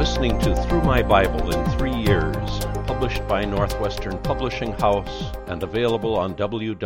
listening to Through My Bible in 3 Years, published by Northwestern Publishing House and available on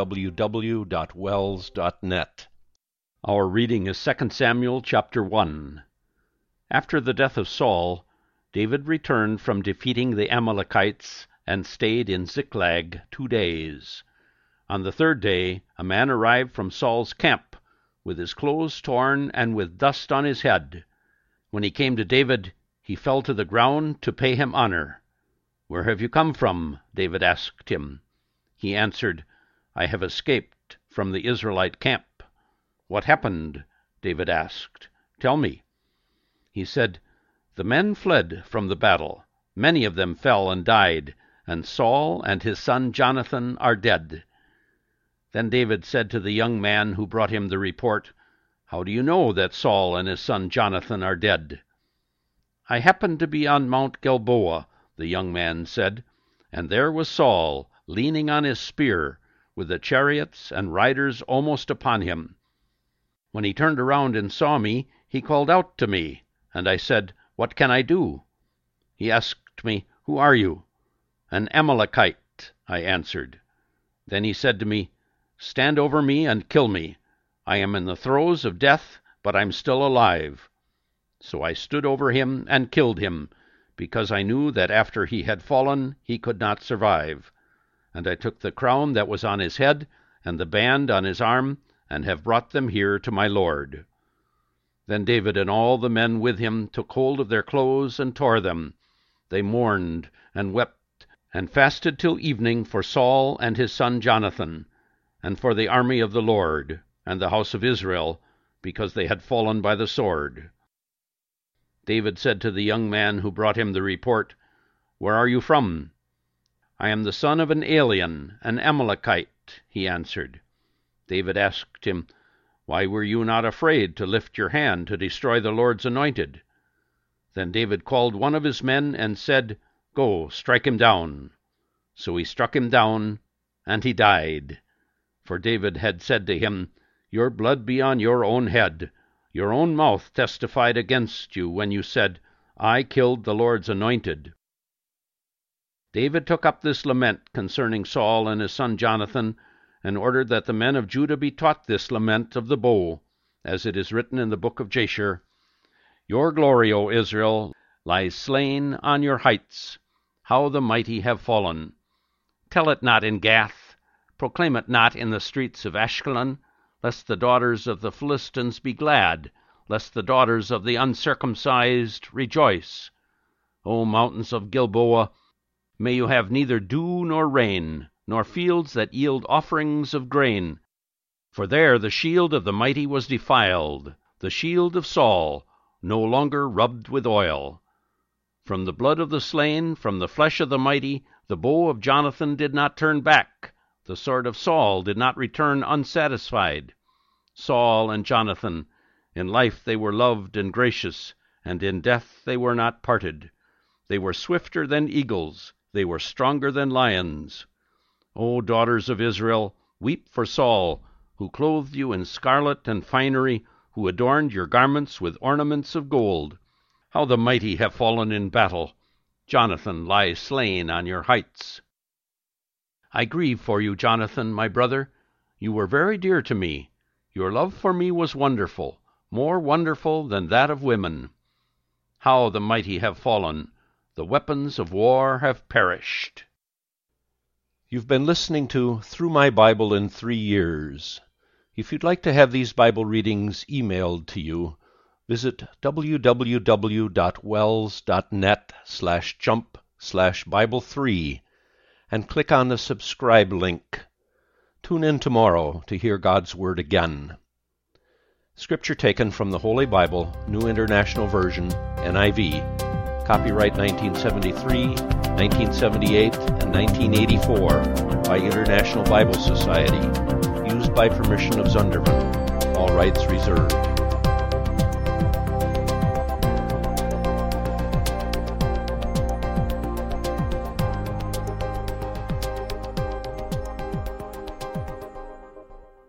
www.wells.net. Our reading is 2 Samuel chapter 1. After the death of Saul, David returned from defeating the Amalekites and stayed in Ziklag 2 days. On the 3rd day, a man arrived from Saul's camp, with his clothes torn and with dust on his head. When he came to David, he fell to the ground to pay him honor. "Where have you come from?" David asked him. He answered, "I have escaped from the Israelite camp." "What happened?" David asked. "Tell me." He said, "The men fled from the battle. Many of them fell and died, and Saul and his son Jonathan are dead." Then David said to the young man who brought him the report, "How do you know that Saul and his son Jonathan are dead?" "I happened to be on Mount Gilboa," the young man said, "and there was Saul, leaning on his spear, with the chariots and riders almost upon him. When he turned around and saw me, he called out to me, and I said, 'What can I do?' He asked me, 'Who are you?' 'An Amalekite,' I answered. Then he said to me, 'Stand over me and kill me. I am in the throes of death, but I'm still alive.' So I stood over him and killed him, because I knew that after he had fallen he could not survive. And I took the crown that was on his head and the band on his arm, and have brought them here to my lord." Then David and all the men with him took hold of their clothes and tore them. They mourned and wept and fasted till evening for Saul and his son Jonathan, and for the army of the Lord and the house of Israel, because they had fallen by the sword. David said to the young man who brought him the report, "Where are you from?" "I am the son of an alien, an Amalekite," he answered. David asked him, "Why were you not afraid to lift your hand to destroy the Lord's anointed?" Then David called one of his men and said, "Go, strike him down." So he struck him down, and he died. For David had said to him, "Your blood be on your own head. Your own mouth testified against you when you said, 'I killed the Lord's anointed.'" David took up this lament concerning Saul and his son Jonathan, and ordered that the men of Judah be taught this lament of the bow, as it is written in the book of Jasher, "Your glory, O Israel, lies slain on your heights. How the mighty have fallen! Tell it not in Gath, proclaim it not in the streets of Ashkelon, lest the daughters of the Philistines be glad, lest the daughters of the uncircumcised rejoice. O mountains of Gilboa, may you have neither dew nor rain, nor fields that yield offerings of grain. For there the shield of the mighty was defiled, the shield of Saul, no longer rubbed with oil. From the blood of the slain, from the flesh of the mighty, the bow of Jonathan did not turn back, the sword of Saul did not return unsatisfied. Saul and Jonathan, in life they were loved and gracious, and in death they were not parted. They were swifter than eagles, they were stronger than lions. O daughters of Israel, weep for Saul, who clothed you in scarlet and finery, who adorned your garments with ornaments of gold. How the mighty have fallen in battle! Jonathan lies slain on your heights. I grieve for you, Jonathan, my brother. You were very dear to me. Your love for me was wonderful, more wonderful than that of women. How the mighty have fallen! The weapons of war have perished. You've been listening to Through My Bible in 3 Years. If you'd like to have these Bible readings emailed to you, visit www.wells.net/jump/Bible3 and click on the subscribe link. Tune in tomorrow to hear God's Word again. Scripture taken from the Holy Bible, New International Version, NIV, copyright 1973, 1978, and 1984 by International Bible Society, used by permission of Zunderman. All rights reserved.